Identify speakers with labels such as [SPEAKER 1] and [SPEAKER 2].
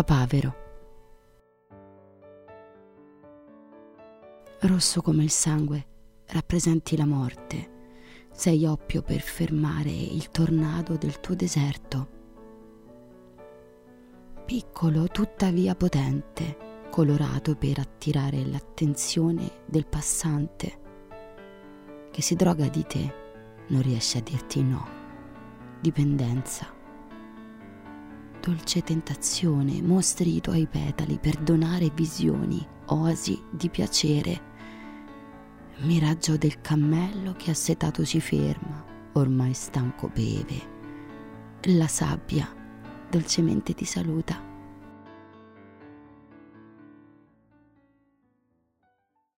[SPEAKER 1] papavero. Rosso come il sangue, rappresenti la morte. Sei oppio per fermare il tornado del tuo deserto. Piccolo, tuttavia potente, colorato per attirare l'attenzione del passante che si droga di te, non riesce a dirti no. Dipendenza. Dolce tentazione, mostri i tuoi petali per donare visioni, oasi di piacere. Miraggio del cammello che assetato si ferma, ormai stanco beve. La sabbia dolcemente ti saluta.